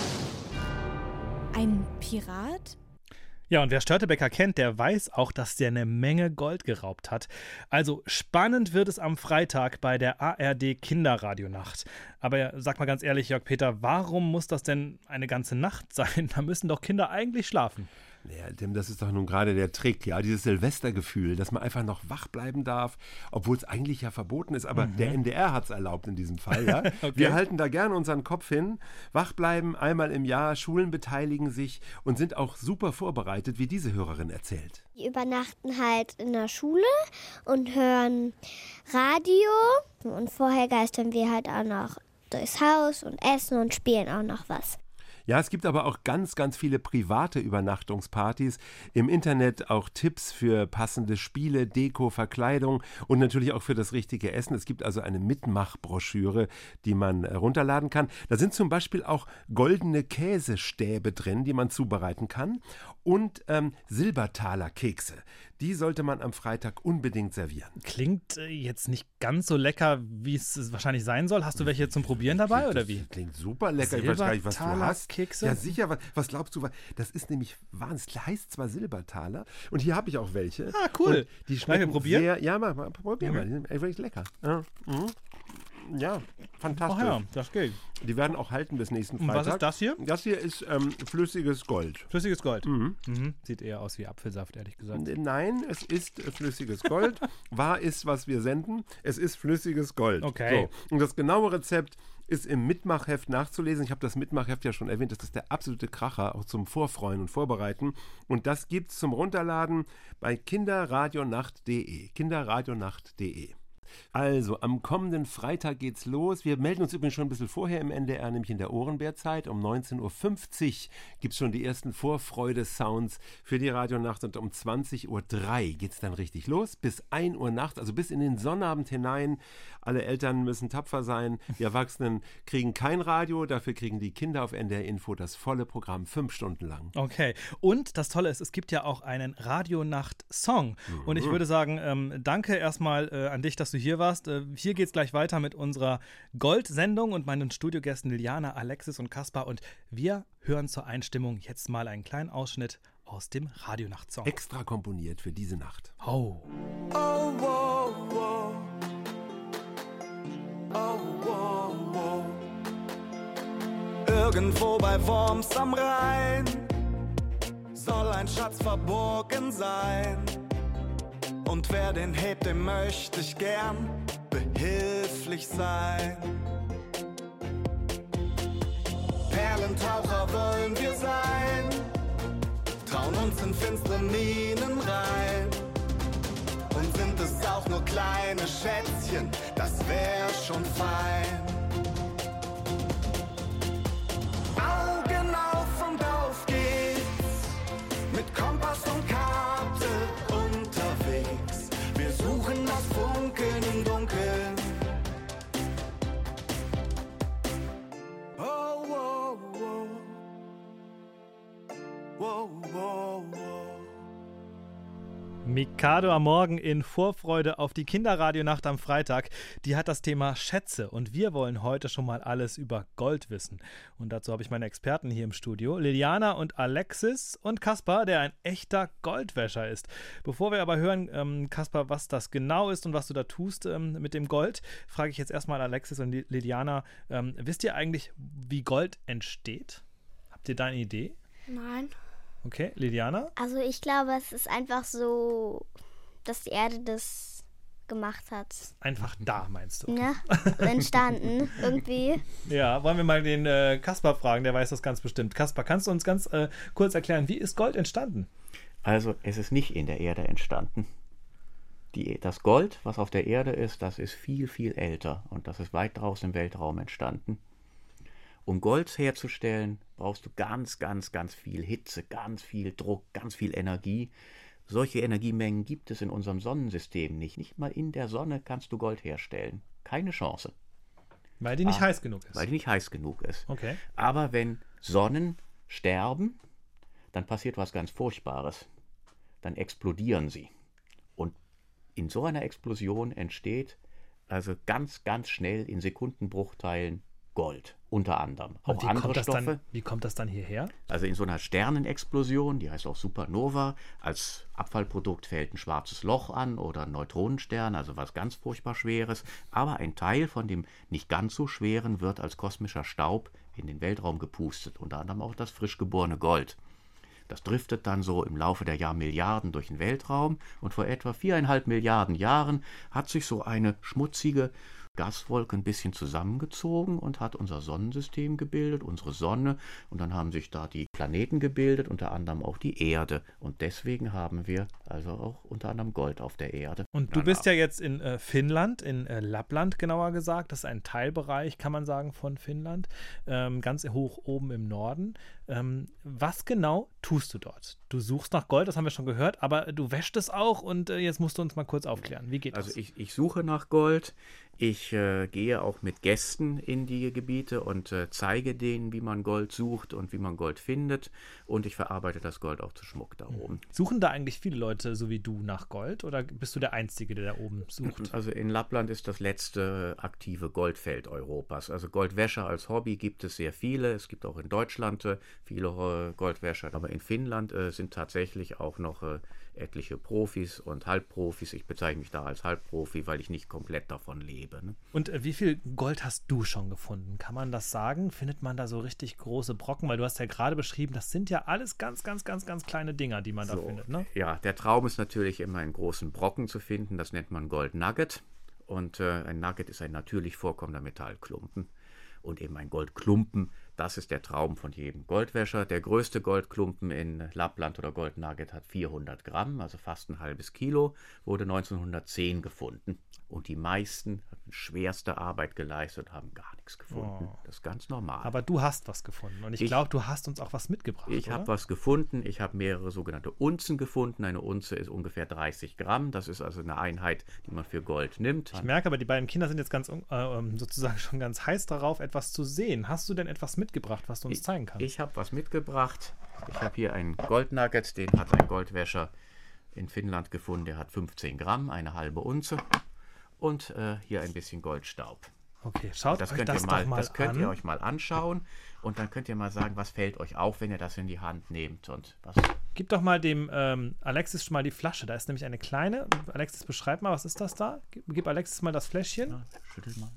Ein Pirat? Ja, und wer Störtebeker kennt, der weiß auch, dass der eine Menge Gold geraubt hat. Also spannend wird es am Freitag bei der A R D Kinderradionacht. Aber sag mal ganz ehrlich, Jörg Peter, warum muss das denn eine ganze Nacht sein? Da müssen doch Kinder eigentlich schlafen. Ja, Tim, das ist doch nun gerade der Trick, ja, dieses Silvestergefühl, dass man einfach noch wach bleiben darf, obwohl es eigentlich ja verboten ist, aber mhm. der N D R hat es erlaubt in diesem Fall, ja. Okay. Wir halten da gerne unseren Kopf hin, wach bleiben, einmal im Jahr, Schulen beteiligen sich und sind auch super vorbereitet, wie diese Hörerin erzählt. Die übernachten halt in der Schule und hören Radio und vorher geistern wir halt auch noch durchs Haus und essen und spielen auch noch was. Ja, es gibt aber auch ganz, ganz viele private Übernachtungspartys. Im Internet auch Tipps für passende Spiele, Deko, Verkleidung und natürlich auch für das richtige Essen. Es gibt also eine Mitmachbroschüre, die man runterladen kann. Da sind zum Beispiel auch goldene Käsestäbe drin, die man zubereiten kann. Und ähm, Silbertaler-Kekse. Die sollte man am Freitag unbedingt servieren. Klingt äh, jetzt nicht ganz so lecker, wie es wahrscheinlich sein soll. Hast du welche zum Probieren dabei, klingt, oder wie? Klingt super lecker. Ich weiß gar nicht, was du hast. Kekse? Ja, sicher. Was, was glaubst du? Das ist nämlich wahnsinnig. Heißt zwar Silbertaler. Und hier habe ich auch welche. Ah, cool. Und die schmecken probieren? sehr... Ja, mal, mal probieren Mhm. mal. Die sind wirklich lecker. Ja, mhm. Ja, fantastisch. Ach ja, das geht. Die werden auch halten bis nächsten Und Freitag. was ist das hier? Das hier ist ähm, flüssiges Gold. Flüssiges Gold. Mhm. Mhm. Sieht eher aus wie Apfelsaft, ehrlich gesagt. Nein, es ist äh, flüssiges Gold. Wahr ist, was wir senden. Es ist flüssiges Gold. Okay. So. Und das genaue Rezept ist im Mitmachheft nachzulesen. Ich habe das Mitmachheft ja schon erwähnt. Das ist der absolute Kracher, auch zum Vorfreuen und Vorbereiten. Und das gibt es zum Runterladen bei kinderradionacht punkt de. kinderradionacht punkt de. Also, am kommenden Freitag geht's los. Wir melden uns übrigens schon ein bisschen vorher im N D R, nämlich in der Ohrenbärzeit. Um neunzehn Uhr fünfzig gibt es schon die ersten Vorfreude-Sounds für die Radionacht. Und um zwanzig Uhr drei geht es dann richtig los. Bis ein Uhr nachts, also bis in den Sonnabend hinein. Alle Eltern müssen tapfer sein. Die Erwachsenen kriegen kein Radio. Dafür kriegen die Kinder auf N D R Info das volle Programm, fünf Stunden lang. Okay. Und das Tolle ist, es gibt ja auch einen Radionacht-Song. Mhm. Und ich würde sagen, ähm, danke erstmal äh, an dich, dass du hier warst. Äh, hier geht's gleich weiter mit unserer Gold-Sendung und meinen Studiogästen Liliana, Alexis und Kaspar. Und wir hören zur Einstimmung jetzt mal einen kleinen Ausschnitt aus dem Radionacht-Song. Extra komponiert für diese Nacht. Oh. Oh, oh, oh. Oh, oh, oh. Irgendwo bei Worms am Rhein soll ein Schatz verborgen sein. Und wer den hebt, dem möchte ich gern behilflich sein. Perlentaucher wollen wir sein, trauen uns in finstere Minen rein. Und sind es auch nur kleine Schätzchen, das wär schon fein. Augen auf und auf geht's, mit Kompass und Karte unterwegs. Wir suchen das Funkeln im Dunkeln. Oh, oh, oh. Oh, oh, oh. Mikado am Morgen in Vorfreude auf die Kinderradionacht am Freitag. Die hat das Thema Schätze und wir wollen heute schon mal alles über Gold wissen. Und dazu habe ich meine Experten hier im Studio, Liliana und Alexis und Kaspar, der ein echter Goldwäscher ist. Bevor wir aber hören, ähm, Kaspar, was das genau ist und was du da tust ähm, mit dem Gold, frage ich jetzt erstmal Alexis und Liliana, ähm, wisst ihr eigentlich, wie Gold entsteht? Habt ihr da eine Idee? Nein. Okay, Liliana? Also ich glaube, es ist einfach so, dass die Erde das gemacht hat. Einfach da, meinst du? Ja, entstanden irgendwie. Ja, wollen wir mal den äh, Kaspar fragen, der weiß das ganz bestimmt. Kaspar, kannst du uns ganz äh, kurz erklären, wie ist Gold entstanden? Also es ist nicht in der Erde entstanden. Die, das Gold, was auf der Erde ist, das ist viel, viel älter und das ist weit draußen im Weltraum entstanden. Um Gold herzustellen, brauchst du ganz, ganz, ganz viel Hitze, ganz viel Druck, ganz viel Energie. Solche Energiemengen gibt es in unserem Sonnensystem nicht. Nicht mal in der Sonne kannst du Gold herstellen. Keine Chance. Weil die nicht ah, heiß genug ist. Weil die nicht heiß genug ist. Okay. Aber wenn Sonnen sterben, dann passiert was ganz Furchtbares. Dann explodieren sie. Und in so einer Explosion entsteht also ganz, ganz schnell in Sekundenbruchteilen Gold, unter anderem. Und auch wie andere kommt das Stoffe. Dann, wie kommt das dann hierher? Also in so einer Sternenexplosion, die heißt auch Supernova, als Abfallprodukt fällt ein schwarzes Loch an oder ein Neutronenstern, also was ganz furchtbar Schweres. Aber ein Teil von dem nicht ganz so schweren wird als kosmischer Staub in den Weltraum gepustet, unter anderem auch das frisch geborene Gold. Das driftet dann so im Laufe der Jahrmilliarden durch den Weltraum und vor etwa viereinhalb Milliarden Jahren hat sich so eine schmutzige Gaswolke ein bisschen zusammengezogen und hat unser Sonnensystem gebildet, unsere Sonne, und dann haben sich da die Planeten gebildet, unter anderem auch die Erde, und deswegen haben wir also auch unter anderem Gold auf der Erde. Und du bist ja jetzt in äh, Finnland, in äh, Lappland genauer gesagt, das ist ein Teilbereich, kann man sagen, von Finnland, ähm, ganz hoch oben im Norden. Ähm, was genau tust du dort? Du suchst nach Gold, das haben wir schon gehört, aber du wäschst es auch, und äh, jetzt musst du uns mal kurz aufklären. Wie geht das? Also ich, ich suche nach Gold. Ich äh, gehe auch mit Gästen in die Gebiete und äh, zeige denen, wie man Gold sucht und wie man Gold findet. findet. Und ich verarbeite das Gold auch zu Schmuck da oben. Suchen da eigentlich viele Leute, so wie du, nach Gold? Oder bist du der Einzige, der da oben sucht? Also in Lappland ist das letzte aktive Goldfeld Europas. Also Goldwäscher als Hobby gibt es sehr viele. Es gibt auch in Deutschland äh, viele äh, Goldwäscher. Aber in Finnland äh, sind tatsächlich auch noch äh, etliche Profis und Halbprofis. Ich bezeichne mich da als Halbprofi, weil ich nicht komplett davon lebe. Ne? Und äh, wie viel Gold hast du schon gefunden? Kann man das sagen? Findet man da so richtig große Brocken? Weil du hast ja gerade beschrieben, das sind ja alles ganz, ganz, ganz, ganz kleine Dinger, die man So, da findet, ne? Ja, der Traum ist natürlich immer einen großen Brocken zu finden. Das nennt man Gold Nugget. Und äh, ein Nugget ist ein natürlich vorkommender Metallklumpen. Und eben ein Goldklumpen, das ist der Traum von jedem Goldwäscher. Der größte Goldklumpen in Lappland oder Goldnugget hat vierhundert Gramm, also fast ein halbes Kilo, wurde neunzehnhundertzehn gefunden. Und die meisten haben schwerste Arbeit geleistet und haben gar nichts gefunden. Oh. Das ist ganz normal. Aber du hast was gefunden. Und ich, ich glaube, du hast uns auch was mitgebracht, Ich habe was gefunden. Ich habe mehrere sogenannte Unzen gefunden. Eine Unze ist ungefähr dreißig Gramm. Das ist also eine Einheit, die man für Gold nimmt. Ich merke aber, die beiden Kinder sind jetzt ganz äh, sozusagen schon ganz heiß darauf, etwas zu sehen. Hast du denn etwas mitgebracht, was du uns ich, zeigen kannst? Ich habe was mitgebracht. Ich habe hier einen Goldnugget, den hat ein Goldwäscher in Finnland gefunden. Der hat fünfzehn Gramm, eine halbe Unze. Und äh, hier ein bisschen Goldstaub. Okay, schaut das euch könnt das ihr mal, doch mal Das könnt an. ihr euch mal anschauen und dann könnt ihr mal sagen, was fällt euch auf, wenn ihr das in die Hand nehmt und was. Gib doch mal dem ähm, Alexis schon mal die Flasche. Da ist nämlich eine kleine. Alexis, beschreib mal, was ist das da? Gib, gib Alexis mal das Fläschchen. Ja, schüttel mal.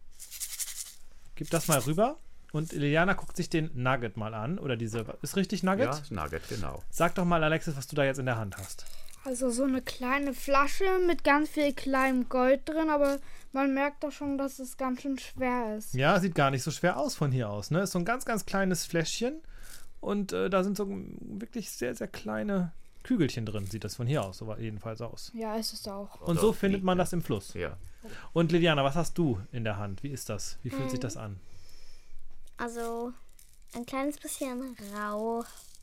Gib das mal rüber. Und Liliana guckt sich den Nugget mal an. Oder diese. Ist richtig Nugget? Ja, ist Nugget, genau. Sag doch mal, Alexis, was du da jetzt in der Hand hast. Also so eine kleine Flasche mit ganz viel kleinem Gold drin, aber man merkt doch schon, dass es ganz schön schwer ist. Ja, sieht gar nicht so schwer aus von hier aus. Ne? Ist so ein ganz, ganz kleines Fläschchen. Und äh, da sind so wirklich sehr, sehr kleine Kügelchen drin. Sieht das von hier aus, so jedenfalls aus. Ja, ist es auch. Und so findet man das im Fluss. Ja. Und Liliana, was hast du in der Hand? Wie ist das? Wie fühlt Hm. sich das an? Also ein kleines bisschen rau.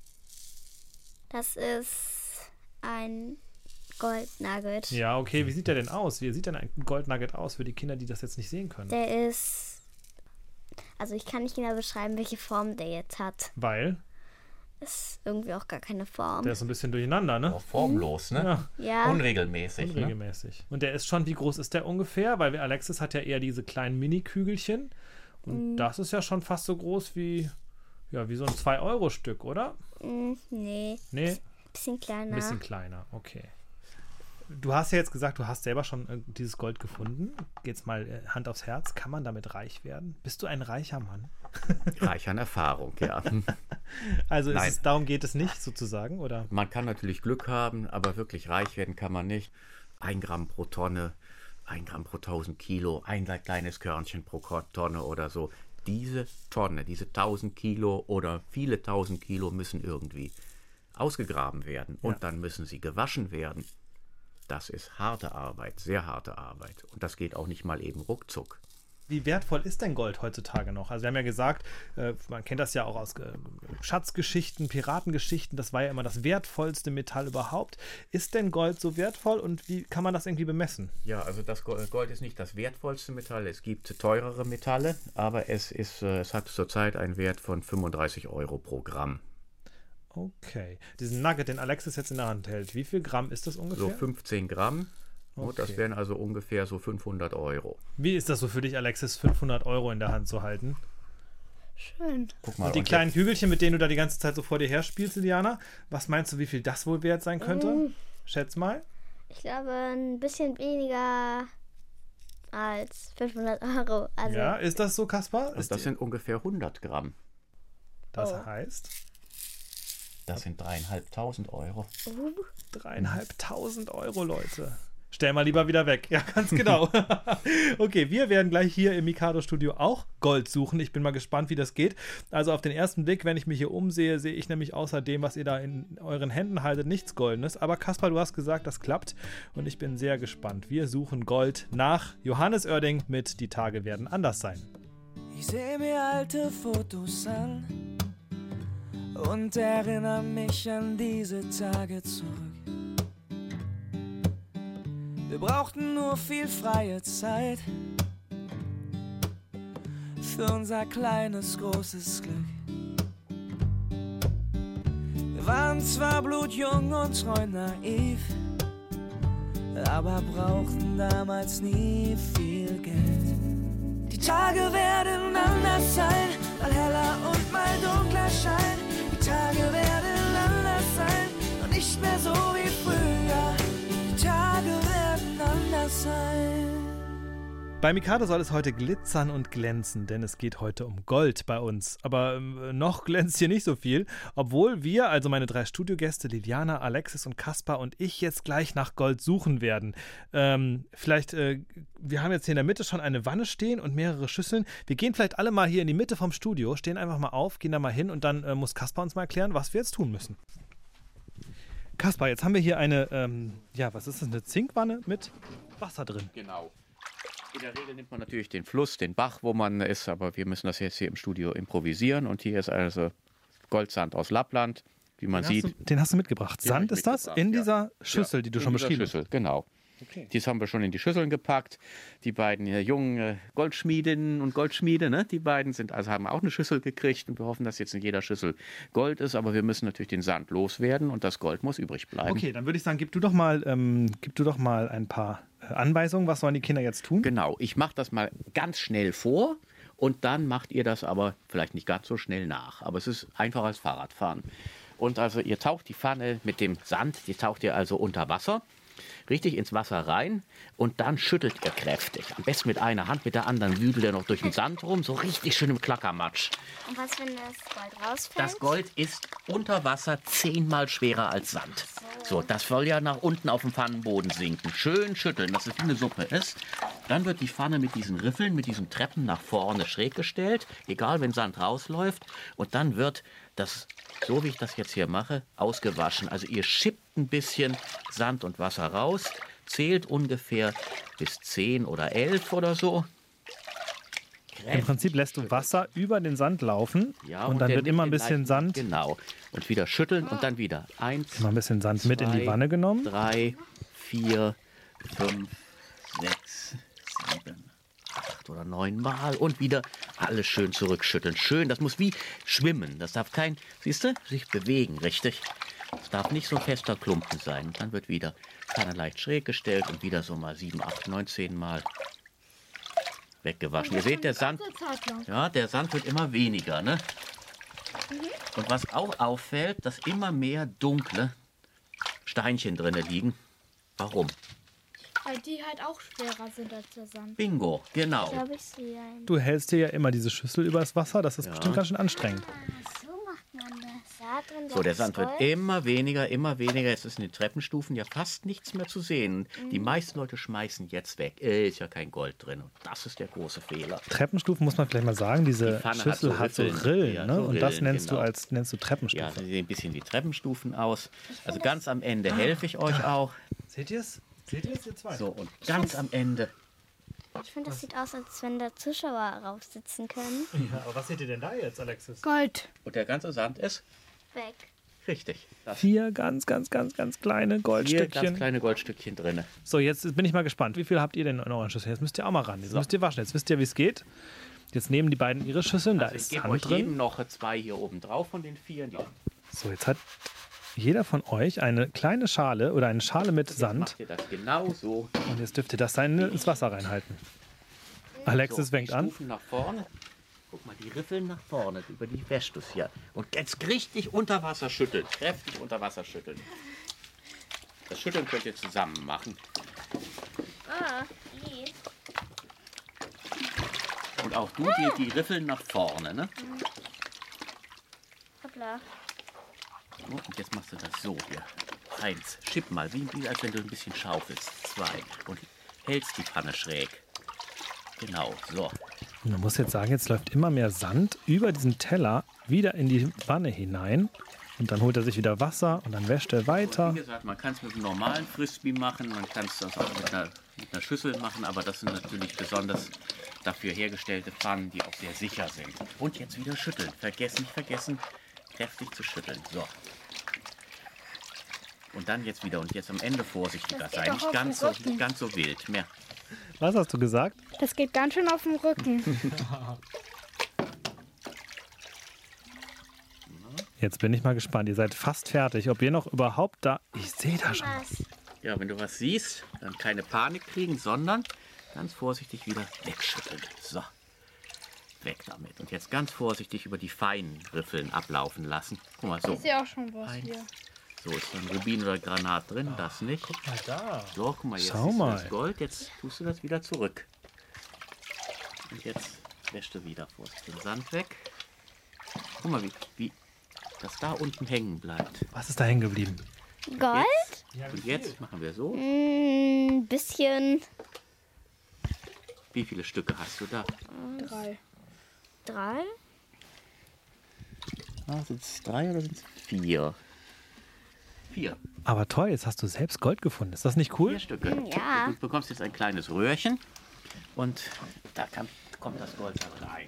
Das ist ein Goldnugget. Ja, okay. Wie sieht der denn aus? Wie sieht denn ein Goldnugget aus für die Kinder, die das jetzt nicht sehen können? Der ist, also ich kann nicht genau beschreiben, welche Form der jetzt hat. Weil? Ist irgendwie auch gar keine Form. Der ist so ein bisschen durcheinander, ne? Auch formlos, ne? Ja. Ja. Unregelmäßig. Unregelmäßig. Ne? Und der ist schon, wie groß ist der ungefähr? Weil Alexis hat ja eher diese kleinen Mini-Kügelchen. Und Mm. das ist ja schon fast so groß wie, ja, wie so ein zwei Euro Stück, oder? Mm, nee. Nee. Bisschen kleiner. Ein bisschen kleiner, okay. Du hast ja jetzt gesagt, du hast selber schon äh, dieses Gold gefunden. Jetzt mal äh, Hand aufs Herz. Kann man damit reich werden? Bist du ein reicher Mann? Reich an Erfahrung, ja. Also ist Nein. es, darum geht es nicht sozusagen, oder? Man kann natürlich Glück haben, aber wirklich reich werden kann man nicht. Ein Gramm pro Tonne, ein Gramm pro tausend Kilo, ein kleines Körnchen pro Tonne oder so. Diese Tonne, diese tausend Kilo oder viele tausend Kilo müssen irgendwie ausgegraben werden und Ja. dann müssen sie gewaschen werden. Das ist harte Arbeit, sehr harte Arbeit. Und das geht auch nicht mal eben ruckzuck. Wie wertvoll ist denn Gold heutzutage noch? Also wir haben ja gesagt, äh, man kennt das ja auch aus äh, Schatzgeschichten, Piratengeschichten, das war ja immer das wertvollste Metall überhaupt. Ist denn Gold so wertvoll und wie kann man das irgendwie bemessen? Ja, also das Gold ist nicht das wertvollste Metall. Es gibt teurere Metalle, aber es, ist, äh, es hat zurzeit einen Wert von fünfunddreißig Euro pro Gramm. Okay. Diesen Nugget, den Alexis jetzt in der Hand hält, wie viel Gramm ist das ungefähr? So fünfzehn Gramm. Okay. Und das wären also ungefähr so fünfhundert Euro. Wie ist das so für dich, Alexis, fünfhundert Euro in der Hand zu halten? Schön. Guck mal, Und die und kleinen jetzt- Kügelchen, mit denen du da die ganze Zeit so vor dir her spielst, Liliana, was meinst du, wie viel das wohl wert sein könnte? Mm. Schätz mal. Ich glaube, ein bisschen weniger als fünfhundert Euro. Also, Ja, ist das so, Kaspar? Und Ist das die- sind ungefähr hundert Gramm. Das Oh. heißt Das sind dreieinhalbtausend Euro. uh, dreieinhalbtausend Euro, Leute. Stell mal lieber wieder weg. Ja, ganz genau. Okay, wir werden gleich hier im Mikado-Studio auch Gold suchen. Ich bin mal gespannt, wie das geht. Also auf den ersten Blick, wenn ich mich hier umsehe, sehe ich nämlich außer dem, was ihr da in euren Händen haltet, nichts Goldenes. Aber Kaspar, du hast gesagt, das klappt. Und ich bin sehr gespannt. Wir suchen Gold nach Johannes Oerding mit Die Tage werden anders sein. Ich sehe mir alte Fotos an und erinnere mich an diese Tage zurück. Wir brauchten nur viel freie Zeit für unser kleines, großes Glück. waren zwar blutjung und treu naiv, aber brauchten damals nie viel Geld. Die Tage werden anders sein, mal heller und mal dunkler Schein. Die Tage werden anders sein und nicht mehr so wie früher. Die Tage werden anders sein. Bei Mikado soll es heute glitzern und glänzen, denn es geht heute um Gold bei uns. Aber ähm, noch glänzt hier nicht so viel, obwohl wir, also meine drei Studiogäste Liliana, Alexis und Kaspar und ich jetzt gleich nach Gold suchen werden. Ähm, vielleicht, äh, wir haben jetzt hier in der Mitte schon eine Wanne stehen und mehrere Schüsseln. Wir gehen vielleicht alle mal hier in die Mitte vom Studio, stehen einfach mal auf, gehen da mal hin und dann äh, muss Kaspar uns mal erklären, was wir jetzt tun müssen. Kaspar, jetzt haben wir hier eine, ähm, ja, was ist das, eine Zinkwanne mit Wasser drin. Genau. In der Regel nimmt man natürlich den Fluss, den Bach, wo man ist, aber wir müssen das jetzt hier im Studio improvisieren. Und hier ist also Goldsand aus Lappland, wie man den sieht. Hast du, den hast du mitgebracht. Den Sand ist das in dieser ja. Schüssel, ja, die du in schon dieser beschrieben hast? Schüssel, genau. Okay. Dies haben wir schon in die Schüsseln gepackt. Die beiden äh, jungen äh, Goldschmiedinnen und Goldschmiede, ne? Die beiden sind also haben auch eine Schüssel gekriegt und wir hoffen, dass jetzt in jeder Schüssel Gold ist, aber wir müssen natürlich den Sand loswerden und das Gold muss übrig bleiben. Okay, dann würde ich sagen, gib du doch mal, ähm, gib du doch mal ein paar äh, Anweisungen. Was sollen die Kinder jetzt tun? Genau, ich mache das mal ganz schnell vor und dann macht ihr das aber vielleicht nicht ganz so schnell nach. Aber es ist einfach als Fahrradfahren. Und also ihr taucht die Pfanne mit dem Sand, die taucht ihr also unter Wasser. Richtig ins Wasser rein und dann schüttelt ihr kräftig. Am besten mit einer Hand, mit der anderen wüdelt ihr noch durch den Sand rum, so richtig schön im Klackermatsch. Und was, wenn das Gold rausfällt? Das Gold ist unter Wasser zehnmal schwerer als Sand. So, das soll ja nach unten auf dem Pfannenboden sinken. Schön schütteln, dass es wie eine Suppe ist. Dann wird die Pfanne mit diesen Riffeln, mit diesen Treppen nach vorne schräg gestellt, egal wenn Sand rausläuft. Und dann wird das, so wie ich das jetzt hier mache, ausgewaschen. Also ihr schippt ein bisschen Sand und Wasser raus, zählt ungefähr bis zehn oder elf oder so. Kräftig. Im Prinzip lässt du Wasser über den Sand laufen ja, und, und dann wird immer ein bisschen Sand. Genau. Und wieder schütteln und dann wieder eins. Immer ein bisschen Sand zwei, mit in die Wanne genommen. Drei, vier, fünf, sechs, sieben, acht oder neun Mal und wieder alles schön zurückschütteln. Schön, das muss wie schwimmen. Das darf kein, siehst du, sich bewegen, richtig. Es darf nicht so ein fester Klumpen sein. Und dann wird wieder Pfanne leicht schräg gestellt und wieder so mal sieben, acht, neun, zehn Mal weggewaschen. Ihr seht, der Sand, ja, der Sand wird immer weniger, ne? Und was auch auffällt, dass immer mehr dunkle Steinchen drin liegen. Warum? Weil die halt auch schwerer sind als der Sand. Bingo, genau. Ich glaube, ich sehe einen. Du hältst dir ja immer diese Schüssel übers Wasser, das ist Ja. bestimmt ganz schön anstrengend. So macht man das. Da drin So, der das Sand wird Gold. immer weniger, immer weniger. Jetzt ist in den Treppenstufen ja fast nichts mehr zu sehen. Die meisten Leute schmeißen jetzt weg. Äh, ist ja kein Gold drin. Und das ist der große Fehler. Treppenstufen muss man vielleicht mal sagen, diese Die Pfanne Schüssel hat so Riffeln. Rillen, Ja, ne? so Und das Rillen, nennst genau. du als nennst du Treppenstufen. Ja, sie sehen ein bisschen wie Treppenstufen aus. Also ganz am Ende helfe ich euch auch. Seht ihr es? Seht ihr es, ihr zwei? So, und ganz am Ende. Ich finde, das sieht aus, als wenn da Zuschauer drauf sitzen können. Ja, aber was seht ihr denn da jetzt, Alexis? Gold. Und der ganze Sand ist Weg. richtig. Das Vier ganz, ganz, ganz, ganz kleine Vier Goldstückchen. ganz kleine Goldstückchen drin. So, jetzt bin ich mal gespannt. Wie viel habt ihr denn in euren Schüsseln? Jetzt müsst ihr auch mal ran. Jetzt müsst ihr waschen. Jetzt wisst ihr, wie es geht. Jetzt nehmen die beiden ihre Schüsseln. Da Also ich ist gebe Sand euch jedem drin. noch zwei hier oben drauf von den vier. Die So, jetzt hat jeder von euch eine kleine Schale oder eine Schale mit Sand. macht ihr das genau so. Und jetzt dürft ihr das da in- ins Wasser reinhalten. Alexis so, fängt die an. Stufen nach vorne. Guck mal, die Riffeln nach vorne, über die wäschst du es hier. Und jetzt richtig unter Wasser schütteln, kräftig unter Wasser schütteln. Das Schütteln könnt ihr zusammen machen. Ah, je. Und auch du, die, die Riffeln nach vorne, ne? Hoppla. So, und jetzt machst du das so hier. Eins, schipp mal, wie, wie als wenn du ein bisschen schaufelst. Zwei. Und hältst die Pfanne schräg. Genau, so. Und man muss jetzt sagen, jetzt läuft immer mehr Sand über diesen Teller wieder in die Wanne hinein. Und dann holt er sich wieder Wasser und dann wäscht er weiter. Wie gesagt, man kann es mit einem normalen Frisbee machen, man kann es das auch mit einer, mit einer Schüssel machen, aber das sind natürlich besonders dafür hergestellte Pfannen, die auch sehr sicher sind. Und jetzt wieder schütteln. Vergessen, nicht vergessen, kräftig zu schütteln. So. Und dann jetzt wieder und jetzt am Ende vorsichtiger Das geht sein. doch Nicht auf ganz den so, Rücken. nicht ganz so wild. Mehr. Was hast du gesagt? Das geht ganz schön auf den Rücken. Jetzt bin ich mal gespannt. Ihr seid fast fertig. Ob ihr noch überhaupt da... Ich sehe da schon was. Ja, wenn du was siehst, dann keine Panik kriegen, sondern ganz vorsichtig wieder wegschütteln. So, weg damit. Und jetzt ganz vorsichtig über die feinen Riffeln ablaufen lassen. Guck mal, so. Ich sehe auch schon was Eins. hier. So, ist dann Rubin oder Granat drin, oh, das nicht. Guck mal da. So, guck mal, jetzt Schau ist mal. das Gold, jetzt tust du das wieder zurück. Und jetzt wäschst du wieder vorsichtig den Sand weg. Guck mal, wie, wie das da unten hängen bleibt. Was ist da hängen geblieben? Gold? Jetzt, und jetzt machen wir so. Ein mm, bisschen. Wie viele Stücke hast du da? Drei. Drei? Ah, sind es drei oder sind es vier? Vier. Aber toll, jetzt hast du selbst Gold gefunden. Ist das nicht cool? Vier Stücke. Ja. Du bekommst jetzt ein kleines Röhrchen und da kann, kommt das Gold dann rein.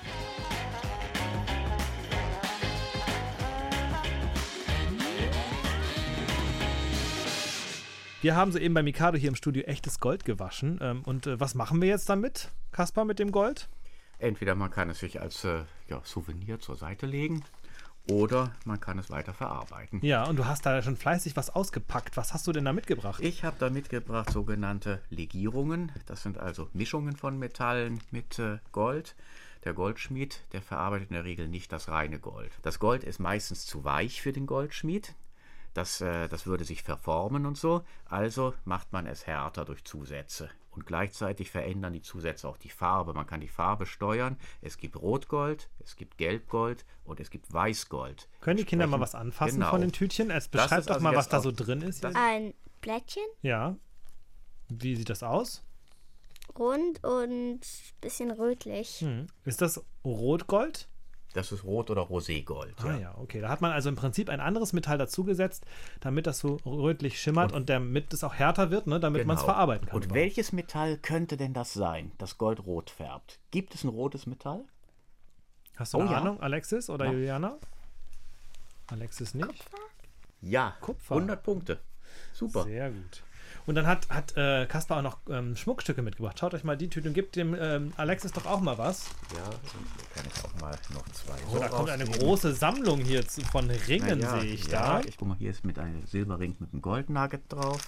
Wir haben soeben bei Mikado hier im Studio echtes Gold gewaschen. Ähm, und äh, was machen wir jetzt damit, Kaspar, mit dem Gold? Entweder man kann es sich als äh, ja, Souvenir zur Seite legen oder man kann es weiter verarbeiten. Ja, und du hast da schon fleißig was ausgepackt. Was hast du denn da mitgebracht? Ich habe da mitgebracht sogenannte Legierungen. Das sind also Mischungen von Metallen mit äh, Gold. Der Goldschmied, der verarbeitet in der Regel nicht das reine Gold. Das Gold ist meistens zu weich für den Goldschmied. Das, äh, das würde sich verformen und so. Also macht man es härter durch Zusätze. Und gleichzeitig verändern die Zusätze auch die Farbe. Man kann die Farbe steuern. Es gibt Rotgold, es gibt Gelbgold und es gibt Weißgold. Können die Kinder mal was anfassen genau. von den Tütchen? Es beschreibt doch also mal, was jetzt da auch- so drin ist. Ein Blättchen, Ja. Wie sieht das aus? rund und bisschen rötlich. Hm. Ist das Rotgold? Das ist Rot- oder Roségold. Ah ja, okay. Da hat man also im Prinzip ein anderes Metall dazugesetzt, damit das so rötlich schimmert und, und damit es auch härter wird, ne, damit man es Genau. verarbeiten kann. Und welches Metall könnte denn das sein, das Gold rot färbt? Gibt es ein rotes Metall? Hast du Oh eine ja. Ahnung, Alexis oder Ja. Juliana? Alexis nicht? Ja, Kupfer. hundert Punkte. Super. Sehr gut. Und dann hat, hat äh, Kaspar auch noch ähm, Schmuckstücke mitgebracht. Schaut euch mal die Tüte und gebt dem ähm, Alexis doch auch mal was. Ja, und hier kann ich auch mal noch zwei. Oh, da kommt eine rausnehmen. große Sammlung hier zu, von Ringen, Na ja, sehe ich ja, da. Ich guck mal, hier ist mit einem Silberring mit einem Goldnugget drauf.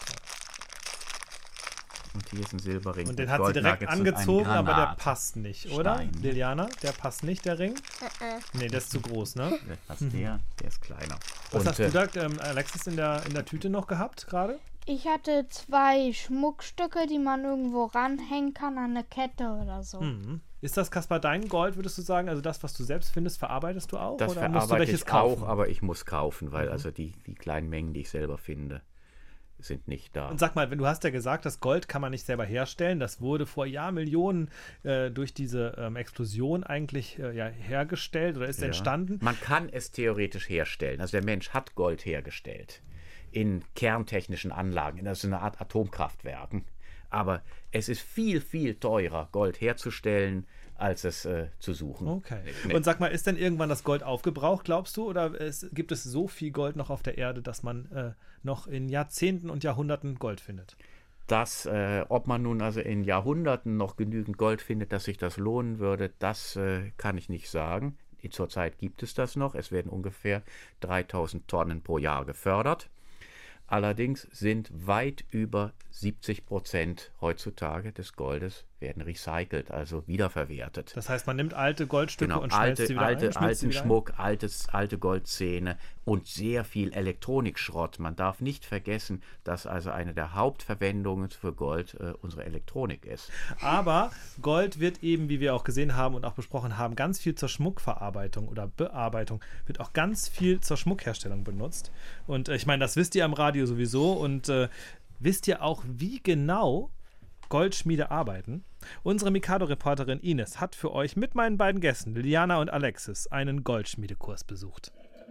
Und hier ist ein Silberring Und den mit hat sie direkt Goldnuggets und einem angezogen, aber der Granat. passt nicht, oder? Stein. Liliana, der passt nicht, der Ring? Äh, äh. Nee, der ist zu groß, ne? Was der, der ist kleiner. Was Und, hast äh, du da, ähm, Alexis, in der, in der Tüte noch gehabt gerade? Ich hatte zwei Schmuckstücke, die man irgendwo ranhängen kann an eine Kette oder so. Mhm. Ist das, Kaspar, dein Gold, würdest du sagen? Also das, was du selbst findest, verarbeitest du auch? Das oder musst du verarbeite welches ich kaufen? auch, aber ich muss kaufen, weil Mhm. also die, die kleinen Mengen, die ich selber finde, sind nicht da. Und sag mal, wenn du hast ja gesagt, das Gold kann man nicht selber herstellen. Das wurde vor Jahrmillionen äh, durch diese ähm, Explosion eigentlich äh, ja, hergestellt oder ist Ja. entstanden. Man kann es theoretisch herstellen. Also der Mensch hat Gold hergestellt in kerntechnischen Anlagen, also in einer Art Atomkraftwerken. Aber es ist viel, viel teurer, Gold herzustellen, als es äh, zu suchen. Okay. Nee. Und sag mal, ist denn irgendwann das Gold aufgebraucht, glaubst du? Oder es, gibt es so viel Gold noch auf der Erde, dass man äh, noch in Jahrzehnten und Jahrhunderten Gold findet? Das, äh, ob man nun also in Jahrhunderten noch genügend Gold findet, dass sich das lohnen würde, das äh, kann ich nicht sagen. Zurzeit gibt es das noch. Es werden ungefähr dreitausend Tonnen pro Jahr gefördert. Allerdings sind weit über siebzig Prozent heutzutage des Goldes werden recycelt, also wiederverwertet. Das heißt, man nimmt alte Goldstücke Genau, und schmelzt alte, sie wieder alte, ein, schmilzt sie alten wieder ein? Schmuck, altes, alte Goldzähne und sehr viel Elektronikschrott. Man darf nicht vergessen, dass also eine der Hauptverwendungen für Gold äh, unsere Elektronik ist. Aber Gold wird eben, wie wir auch gesehen haben und auch besprochen haben, ganz viel zur Schmuckverarbeitung oder Bearbeitung, wird auch ganz viel zur Schmuckherstellung benutzt. Und äh, ich meine, das wisst ihr am Radio sowieso. Und äh, wisst ihr auch, wie genau Goldschmiede arbeiten? Unsere Mikado-Reporterin Ines hat für euch mit meinen beiden Gästen, Liliana und Alexis, einen Goldschmiedekurs besucht.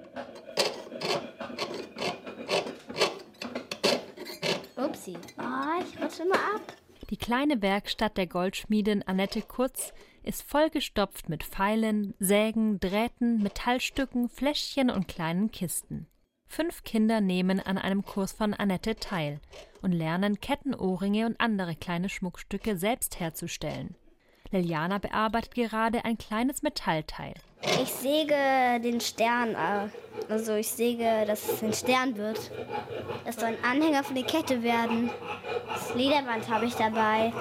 Upsi. Oh, ich rutsche immer ab. Die kleine Werkstatt der Goldschmiedin Annette Kurz ist vollgestopft mit Pfeilen, Sägen, Drähten, Metallstücken, Fläschchen und kleinen Kisten. Fünf Kinder nehmen an einem Kurs von Annette teil und lernen, Kettenohrringe und andere kleine Schmuckstücke selbst herzustellen. Liliana bearbeitet gerade ein kleines Metallteil. Ich säge den Stern, also ich säge, dass es ein Stern wird. Das soll ein Anhänger von der Kette werden. Das Lederband habe ich dabei.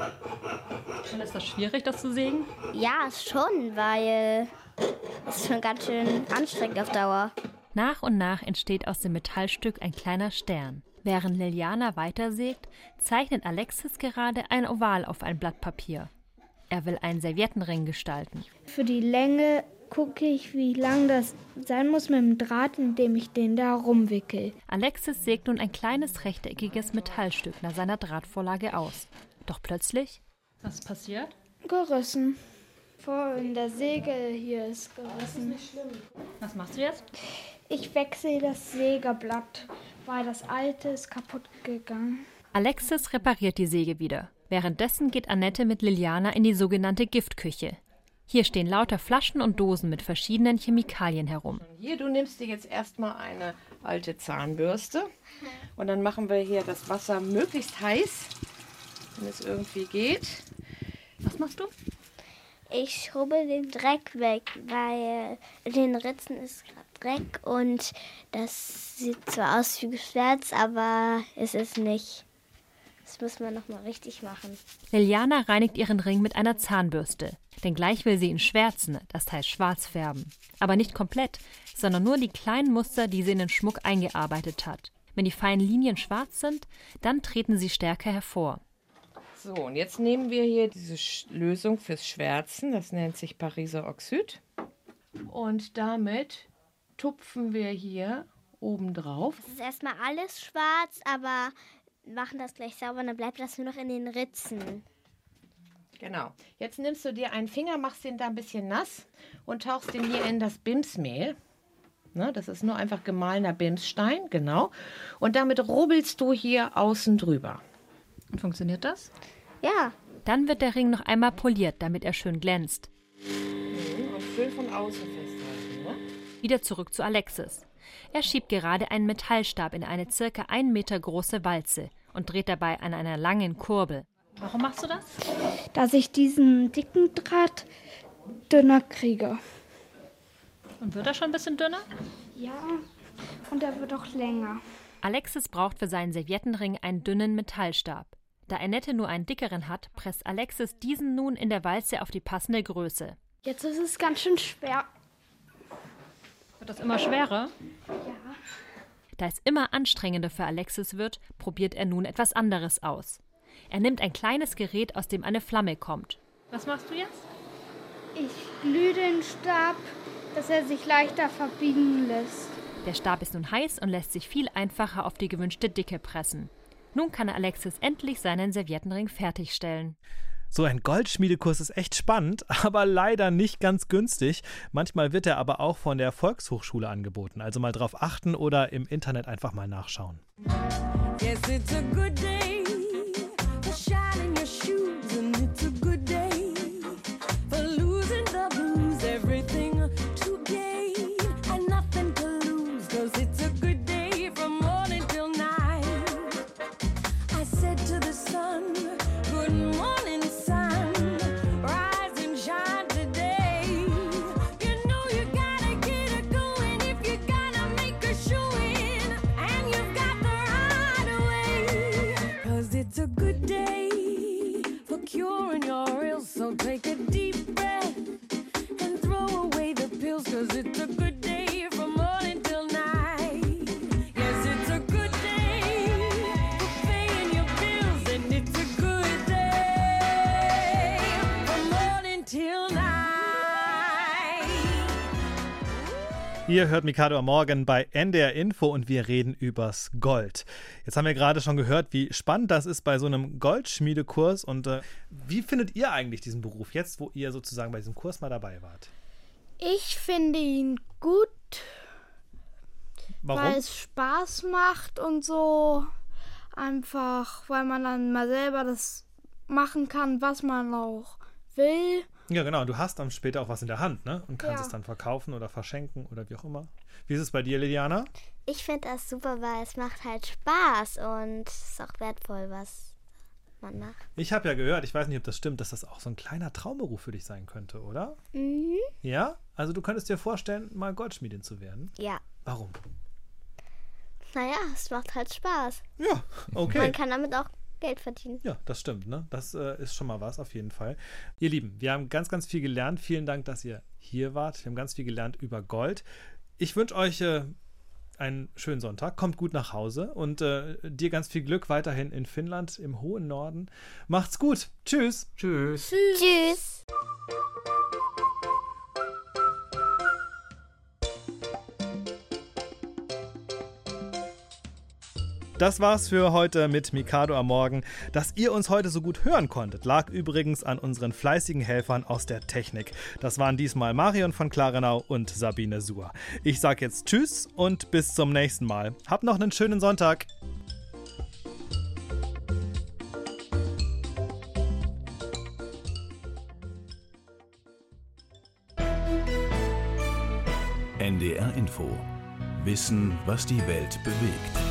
Und ist das schwierig, das zu sägen? Ja, schon, weil es ist schon ganz schön anstrengend auf Dauer. Nach und nach entsteht aus dem Metallstück ein kleiner Stern. Während Liliana weitersägt, zeichnet Alexis gerade ein Oval auf ein Blatt Papier. Er will einen Serviettenring gestalten. Für die Länge gucke ich, wie lang das sein muss mit dem Draht, indem ich den da rumwickel. Alexis sägt nun ein kleines rechteckiges Metallstück nach seiner Drahtvorlage aus. Doch plötzlich... Was ist passiert? Gerissen. Vor in der Säge hier ist gerissen. Das ist nicht schlimm. Was machst du jetzt? Ich wechsle das Sägeblatt, weil das alte ist kaputt gegangen. Alexis repariert die Säge wieder. Währenddessen geht Annette mit Liliana in die sogenannte Giftküche. Hier stehen lauter Flaschen und Dosen mit verschiedenen Chemikalien herum. Hier, du nimmst dir jetzt erstmal eine alte Zahnbürste und dann machen wir hier das Wasser möglichst heiß, wenn es irgendwie geht. Was machst du? Ich schrubbe den Dreck weg, weil in den Ritzen ist gerade Dreck und das sieht zwar aus wie geschwärzt, aber es ist nicht. Das müssen wir nochmal richtig machen. Liliana reinigt ihren Ring mit einer Zahnbürste. Denn gleich will sie ihn schwärzen, das heißt schwarz färben. Aber nicht komplett, sondern nur die kleinen Muster, die sie in den Schmuck eingearbeitet hat. Wenn die feinen Linien schwarz sind, dann treten sie stärker hervor. So, und jetzt nehmen wir hier diese Lösung fürs Schwärzen. Das nennt sich Pariser Oxid. Und damit tupfen wir hier oben drauf. Es ist erstmal alles schwarz, aber machen das gleich sauber und dann bleibt das nur noch in den Ritzen. Genau. Jetzt nimmst du dir einen Finger, machst den da ein bisschen nass und tauchst den hier in das Bimsmehl. Ne, das ist nur einfach gemahlener Bimsstein, genau. Und damit rubbelst du hier außen drüber. Und funktioniert das? Ja. Dann wird der Ring noch einmal poliert, damit er schön glänzt. Und schön von außen festhalten. Ne? Wieder zurück zu Alexis. Er schiebt gerade einen Metallstab in eine circa ein Meter große Walze und dreht dabei an einer langen Kurbel. Warum machst du das? Dass ich diesen dicken Draht dünner kriege. Und wird er schon ein bisschen dünner? Ja, und er wird auch länger. Alexis braucht für seinen Serviettenring einen dünnen Metallstab. Da Annette nur einen dickeren hat, presst Alexis diesen nun in der Walze auf die passende Größe. Jetzt ist es ganz schön schwer. Wird das immer schwerer? Ja. Da es immer anstrengender für Alexis wird, probiert er nun etwas anderes aus. Er nimmt ein kleines Gerät, aus dem eine Flamme kommt. Was machst du jetzt? Ich glühe den Stab, dass er sich leichter verbiegen lässt. Der Stab ist nun heiß und lässt sich viel einfacher auf die gewünschte Dicke pressen. Nun kann Alexis endlich seinen Serviettenring fertigstellen. So ein Goldschmiedekurs ist echt spannend, aber leider nicht ganz günstig. Manchmal wird er aber auch von der Volkshochschule angeboten. Also mal drauf achten oder im Internet einfach mal nachschauen. Yes, it's a good day for shining your shoes, and it's a good day for losing the blues. Everything to gain and nothing to lose, 'cause it's a good day from morning till night. I said to the sun, good morning, sun, rise and shine today. You know you gotta get it going if you gotta make a showing, and you've got the right away. 'Cause it's a good day for curing your ills, so take a deep breath and throw away the pills, 'cause it's a good day from morning till night. Yes, it's a good day for paying your bills, and it's a good day from morning till night. Ihr hört Mikado am Morgen bei N D R Info und wir reden übers Gold. Jetzt haben wir gerade schon gehört, wie spannend das ist bei so einem Goldschmiedekurs. Und äh, wie findet ihr eigentlich diesen Beruf jetzt, wo ihr sozusagen bei diesem Kurs mal dabei wart? Ich finde ihn gut, Warum? weil es Spaß macht und so. Einfach, weil man dann mal selber das machen kann, was man auch will. Ja, genau. Du hast dann später auch was in der Hand, ne? Und kannst Ja. es dann verkaufen oder verschenken oder wie auch immer. Wie ist es bei dir, Liliana? Ich finde das super, weil es macht halt Spaß und es ist auch wertvoll, was man nach. Ich habe ja gehört, ich weiß nicht, ob das stimmt, dass das auch so ein kleiner Traumberuf für dich sein könnte, oder? Mhm. Ja? Also du könntest dir vorstellen, mal Goldschmiedin zu werden? Ja. Warum? Naja, es macht halt Spaß. Ja, okay. Man kann damit auch Geld verdienen. Ja, das stimmt, ne? Das äh, ist schon mal was, auf jeden Fall. Ihr Lieben, wir haben ganz, ganz viel gelernt. Vielen Dank, dass ihr hier wart. Wir haben ganz viel gelernt über Gold. Ich wünsche euch äh, einen schönen Sonntag. Kommt gut nach Hause und äh, dir ganz viel Glück weiterhin in Finnland, im hohen Norden. Macht's gut. Tschüss. Tschüss. Tschüss. Tschüss. Das war's für heute mit Mikado am Morgen. Dass ihr uns heute so gut hören konntet, lag übrigens an unseren fleißigen Helfern aus der Technik. Das waren diesmal Marion von Klarenau und Sabine Suhr. Ich sag jetzt Tschüss und bis zum nächsten Mal. Habt noch einen schönen Sonntag. N D R Info. Wissen, was die Welt bewegt.